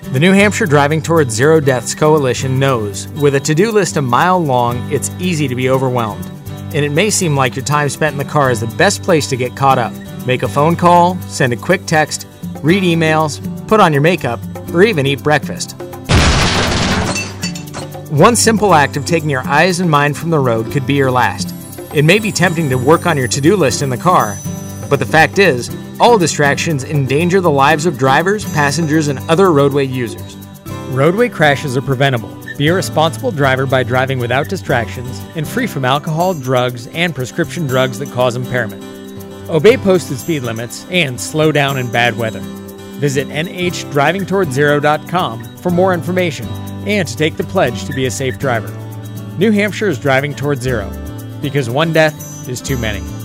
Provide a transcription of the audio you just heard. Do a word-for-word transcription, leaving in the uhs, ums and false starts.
The New Hampshire Driving Towards Zero Deaths Coalition knows, with a to-do list a mile long, it's easy to be overwhelmed. And it may seem like your time spent in the car is the best place to get caught up. Make a phone call, send a quick text, read emails, put on your makeup, or even eat breakfast. One simple act of taking your eyes and mind from the road could be your last. It may be tempting to work on your to-do list in the car, but the fact is, all distractions endanger the lives of drivers, passengers, and other roadway users. Roadway crashes are preventable. Be a responsible driver by driving without distractions and free from alcohol, drugs, and prescription drugs that cause impairment. Obey posted speed limits and slow down in bad weather. Visit N H driving towards zero dot com for more information and to take the pledge to be a safe driver. New Hampshire is driving towards zero, because one death is too many.